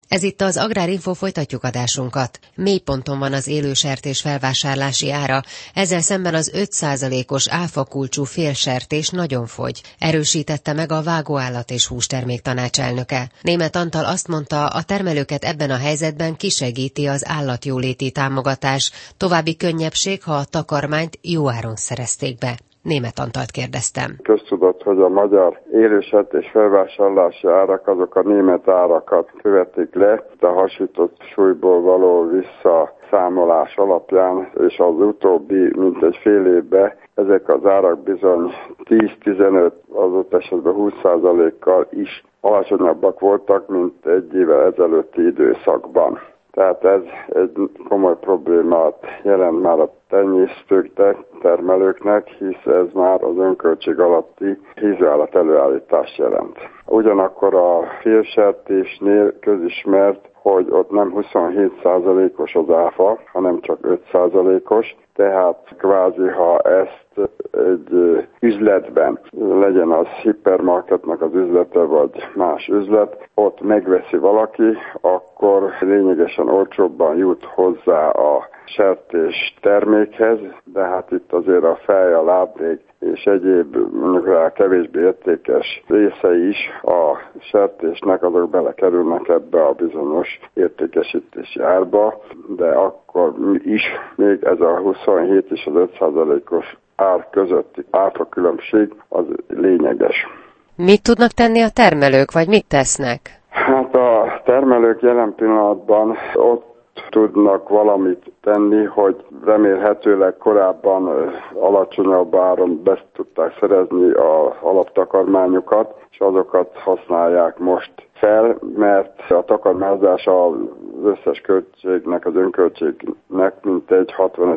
Ez itt az Agrárinfo, folytatjuk adásunkat. Mélyponton van az élősertés felvásárlási ára, ezzel szemben az 5%-os áfakulcsú félsertés nagyon fogy, erősítette meg a Vágóállat és Hústermék Tanács elnöke. Németh Antal azt mondta, a termelőket ebben a helyzetben kisegíti az állatjóléti támogatás, további könnyebbség, ha a takarmányt jó áron szerezték be. Németh Antalt kérdeztem. Köztudott, hogy a magyar élősertés felvásárlási árak azok a német árakat követik le, a hasított súlyból való visszaszámolás alapján, és az utóbbi mintegy fél évben ezek az árak bizony 10-15, adott esetben 20%-kal is alacsonyabbak voltak, mint egy évvel ezelőtti időszakban. Tehát ez egy komoly problémát jelent már a tenyésztőknek, termelőknek, hisz ez már az önköltség alatti hízőállat előállítást jelent. Ugyanakkor a félsertésnél közismert, hogy ott nem 27%-os az áfa, hanem csak 5%-os, tehát kvázi, ha ezt egy üzletben, legyen az hipermarketnek az üzlete, vagy más üzlet, ott megveszi valaki, akkor lényegesen olcsóbban jut hozzá a sertés termékhez, de hát itt azért a fej, a lábrék és egyéb mondjuk kevésbé értékes részei is a sertésnek, azok belekerülnek ebbe a bizonyos értékesítési árba, de akkor is még ez a 27 és az 5%-os ár közötti áfa különbség az lényeges. Mit tudnak tenni a termelők, vagy mit tesznek? Hát a termelők jelen pillanatban ott tudnak valamit tenni, hogy remélhetőleg korábban alacsonyabb áron be tudták szerezni az alaptakarmányokat, és azokat használják most fel, mert a takarmányozás az összes költségnek, az önköltségnek mintegy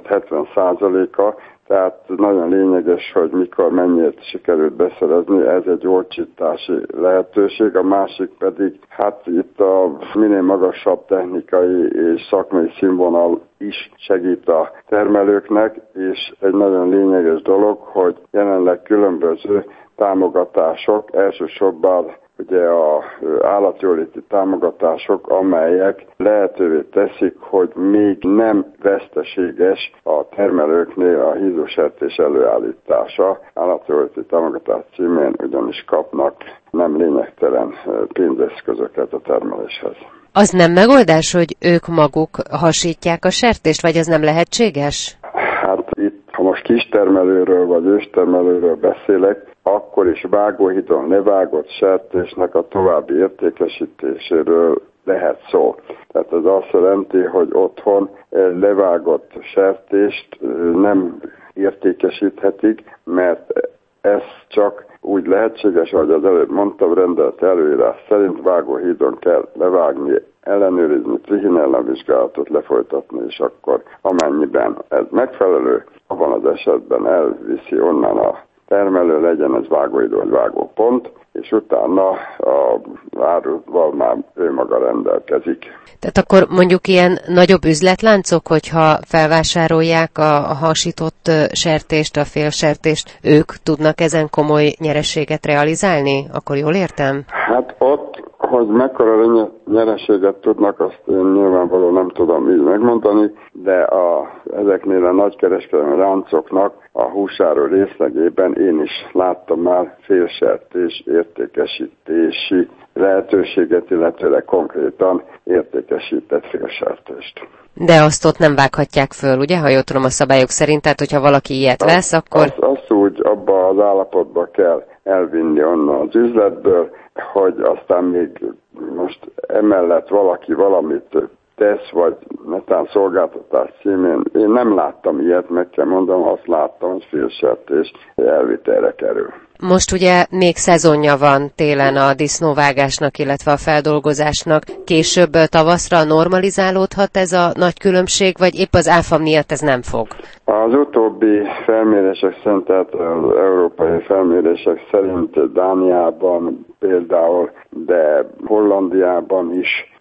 65-70%-a, tehát nagyon lényeges, hogy mikor mennyit sikerült beszerezni, ez egy olcsítási lehetőség, a másik pedig, hát itt a minél magasabb technikai és szakmai színvonal is segít a termelőknek, és egy nagyon lényeges dolog, hogy jelenleg különböző támogatások, elsősorban ugye a állatjóléti támogatások, amelyek lehetővé teszik, hogy még nem veszteséges a termelőknél a hízósertés előállítása. Állatjóléti támogatás címén ugyanis kapnak nem lényegtelen pénzeszközöket a termeléshez. Az nem megoldás, hogy ők maguk hasítják a sertést, vagy az nem lehetséges? Hát itt, ha most kistermelőről vagy őstermelőről beszélek, akkor is vágóhidon levágott sertésnek a további értékesítéséről lehet szó. Tehát ez azt jelenti, hogy otthon levágott sertést nem értékesíthetik, mert ez csak úgy lehetséges, ahogy az előbb mondtam, rendelet előírás szerint vágóhídon kell levágni, ellenőrizni, trihinella vizsgálatot lefolytatni, és akkor amennyiben ez megfelelő, abban az esetben elviszi onnan a termelő, legyen ez vágóidő vagy vágópont, és utána a áruval már ő maga rendelkezik. Tehát akkor mondjuk ilyen nagyobb üzletláncok, hogyha felvásárolják a hasított sertést, a félsertést, ők tudnak ezen komoly nyereséget realizálni? Akkor jól értem? Hát ott, hogy mekkora nyereséget tudnak, azt én nyilvánvalóan nem tudom így megmondani, de ezeknél a nagykereskedelmi láncoknak a húsáró részlegében én is láttam már félsertés értékesítési lehetőséget, illetőleg konkrétan értékesített félsertést. De azt ott nem vághatják föl, ugye, ha jól tudom a szabályok szerint, tehát hogyha valaki ilyet vesz, akkor... Azt úgy abba az állapotba kell elvinni onnan az üzletből, hogy aztán még most emellett valaki valamit tesz, vagy netán szolgáltatás címén. Én nem láttam ilyet, meg kell mondanom, azt láttam, hogy félsertés elvitelre kerül. Most ugye még szezonja van télen a disznóvágásnak, illetve a feldolgozásnak. Később tavaszra normalizálódhat ez a nagy különbség, vagy épp az áfa miatt ez nem fog? Az utóbbi felmérések szerint, tehát az európai felmérések szerint Dániában például, de Hollandiában is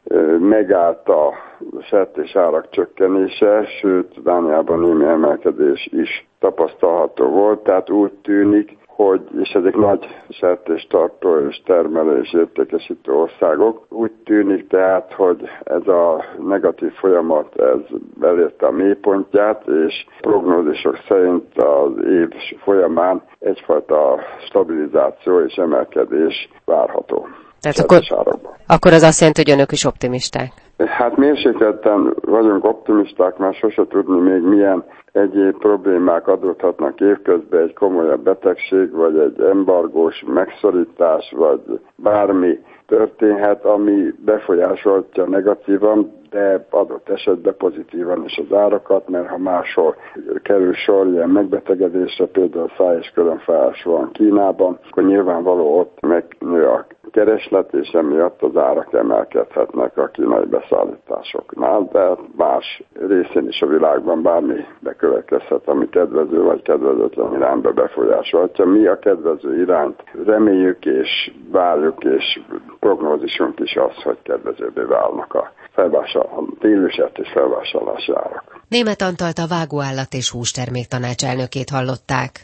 megállt a sertésárak csökkenése, sőt Dániában némi emelkedés is tapasztalható volt, tehát úgy tűnik, és ezek nagy sertéstartó és termelő és értékesítő országok. Úgy tűnik tehát, hogy ez a negatív folyamat elérte a mélypontját, és prognózisok szerint az év folyamán egyfajta stabilizáció és emelkedés várható. Tehát akkor az azt jelenti, hogy önök is optimisták? Hát mérsékelten vagyunk optimisták, mert sose tudni még milyen egyéb problémák adódhatnak évközben, egy komolyabb betegség, vagy egy embargós megszorítás, vagy bármi történhet, ami befolyásolja negatívan, de adott esetben pozitívan is az árakat, mert ha máshol kerül sor ilyen megbetegedésre, például száj- és körömfájás van Kínában, akkor nyilvánvaló ott megnő a kereslet, és emiatt az árak emelkedhetnek a kínai beszállításoknál, de más részén is a világban bármi bekövetkezhet, ami kedvező vagy kedvezőtlen irányba befolyásolhatja. Mi a kedvező irányt reméljük és várjuk, és prognózisunk is az, hogy kedvezőbbé válnak a élősertés felvásárlási árak. Németh Antalt, a Vágóállat és Hústermék Tanács elnökét hallották.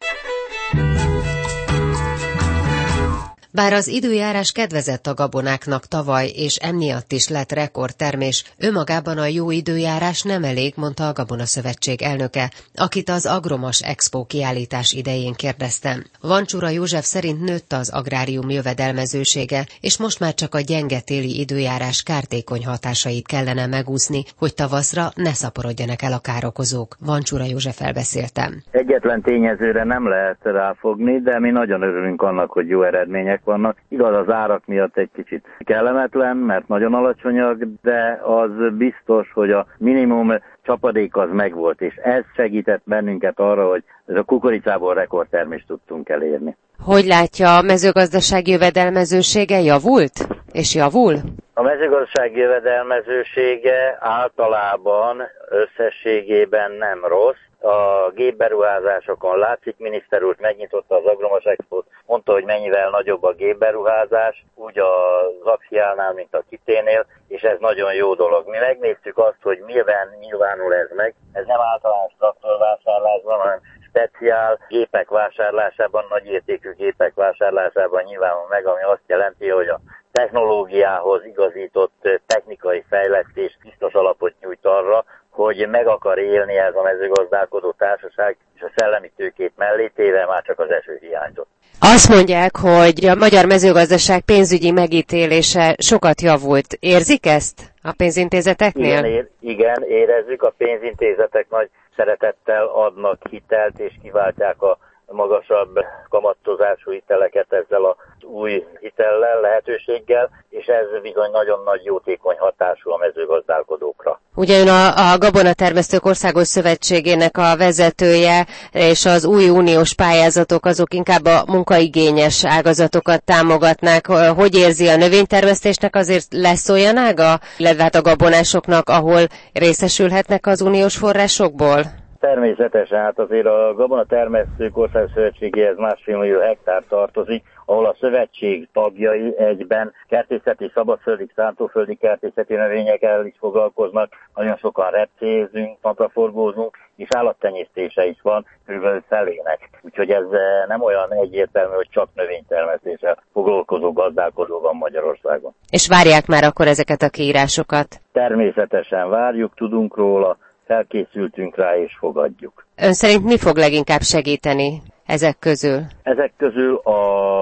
Bár az időjárás kedvezett a gabonáknak tavaly, és emiatt is lett rekordtermés, önmagában a jó időjárás nem elég, mondta a Gabonaszövetség elnöke, akit az Agromas Expo kiállítás idején kérdeztem. Vancsura József szerint nőtt az agrárium jövedelmezősége, és most már csak a gyenge téli időjárás kártékony hatásait kellene megúszni, hogy tavaszra ne szaporodjanak el a károkozók. Vancsura Józseffel beszéltem. Egyetlen tényezőre nem lehet ráfogni, de mi nagyon örülünk annak, hogy jó eredmények vannak. Igaz, az árak miatt egy kicsit kellemetlen, mert nagyon alacsonyak, de az biztos, hogy a minimum csapadék az megvolt, és ez segített bennünket arra, hogy ez a kukoricából rekordtermést tudtunk elérni. Hogy látja, a mezőgazdaság jövedelmezősége javult? És javul? A mezőgazdaság jövedelmezősége általában összességében nem rossz. A gépberuházásokon látszik, miniszter úr megnyitotta az Agromas Expót, mondta, hogy mennyivel nagyobb a gépberuházás, úgy az Axiálnál, mint a Kiténél, és ez nagyon jó dolog. Mi megnéztük azt, hogy miben nyilvánul ez meg. Ez nem általános traktorvásárlásban, hanem speciál gépek vásárlásában, nagyértékű gépek vásárlásában nyilvánul meg, ami azt jelenti, hogy a technológiához igazított technikai fejlesztés biztos alapot nyújt arra, hogy meg akar élni ez a mezőgazdálkodó társaság, és a szellemi tőkét mellé téve már csak az eső hiányzott. Azt mondják, hogy a magyar mezőgazdaság pénzügyi megítélése sokat javult. Érzik ezt a pénzintézeteknél? Igen, érezzük. A pénzintézetek nagy szeretettel adnak hitelt, és kiváltják a magasabb kamatozású hiteleket ezzel az új hitellel, lehetőséggel, és ez bizony nagyon nagy jótékony hatású a mezőgazdálkodókra. Ugye ön a Gabonatermesztők Országos Szövetségének a vezetője, és az új uniós pályázatok azok inkább a munkaigényes ágazatokat támogatnák. Hogy érzi, a növénytermesztésnek azért lesz olyan ága, illetve a gabonásoknak, ahol részesülhetnek az uniós forrásokból? Természetesen, hát azért a Gabonatermesztők Országos Szövetségéhez 1,5 millió hektár tartozik, ahol a szövetség tagjai egyben kertészeti, szabadföldi, szántóföldi kertészeti növényekkel is foglalkoznak, nagyon sokan repcézünk, napraforgózunk, és állattenyésztése is van, kb. Felének. Úgyhogy ez nem olyan egyértelmű, hogy csak növénytermesztéssel foglalkozó gazdálkodó van Magyarországon. És várják már akkor ezeket a kiírásokat? Természetesen várjuk, tudunk róla, felkészültünk rá és fogadjuk. Ön szerint mi fog leginkább segíteni ezek közül? Ezek közül a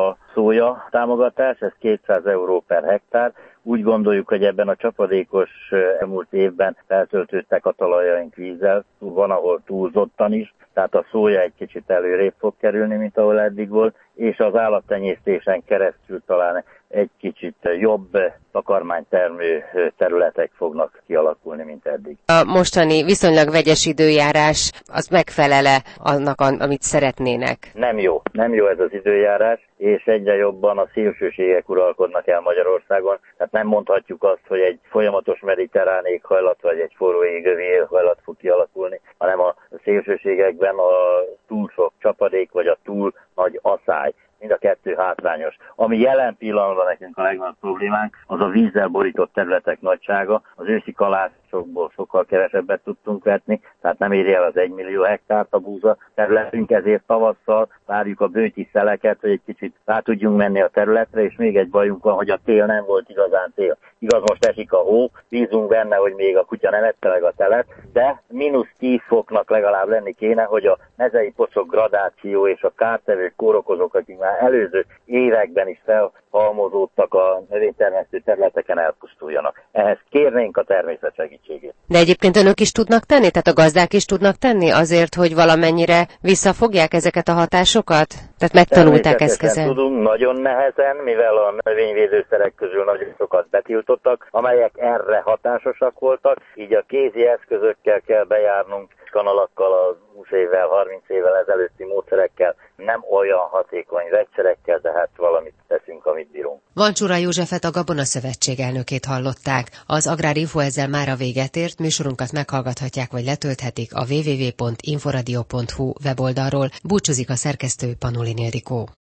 szója támogatás, ez 200 euró per hektár. Úgy gondoljuk, hogy ebben a csapadékos elmúlt évben feltöltődtek a talajaink vízzel, van ahol túlzottan is, tehát a szója egy kicsit előrébb fog kerülni, mint ahol eddig volt, és az állattenyésztésen keresztül talán egy kicsit jobb takarmánytermő területek fognak kialakulni, mint eddig. A mostani viszonylag vegyes időjárás az megfelele annak, amit szeretnének? Nem jó ez az időjárás, és egyre jobban a szélsőségek uralkodnak el Magyarországon. Tehát nem mondhatjuk azt, hogy egy folyamatos mediterrán éghajlat vagy egy forró égövi éghajlat fog kialakulni, hanem a szélsőségekben a túl sok csapadék vagy a túl nagy aszály. Mind a kettő hátrányos. Ami jelen pillanatban nekünk a legnagyobb problémánk, az a vízzel borított területek nagysága. Az őszi kalászokból sokkal kevesebbet tudtunk vetni, tehát nem éri el az 1 millió hektárt a búza területünk, ezért tavasszal várjuk a bőti szeleket, hogy egy kicsit rá tudjunk menni a területre, és még egy bajunk van, hogy a tél nem volt igazán tél. Igaz, most esik a hó, bízunk benne, hogy még a kutya nem ette meg a telet, de -10 foknak legalább lenni kéne, hogy a mezei pocok gradáció és a kártevő kórokozók, akik már előző években is felhalmozódtak a növénytermesztő területeken, elpusztuljanak. Ehhez kérnénk a természet segítségét. De egyébként önök is tudnak tenni? Tehát a gazdák is tudnak tenni azért, hogy valamennyire visszafogják ezeket a hatásokat? Tehát megtanulták ezt kezelni? Tudunk, nagyon nehezen, mivel a növényvédőszerek közül nagyon sokat betiltottak, amelyek erre hatásosak voltak, így a kézi eszközökkel kell bejárnunk, kanalakkal, a 20 évvel, 30 évvel ezelőtti módszerekkel, nem olyan hatékony vegyszerekkel, de hát valamit teszünk, amit bírunk. Vancsura Józsefet, a Gabona Szövetség elnökét hallották. Az Agrárinfo ezzel mára véget ért, műsorunkat meghallgathatják vagy letölthetik a www.inforadio.hu weboldalról. Búcsúzik a szerkesztő, Panolin Ildikó.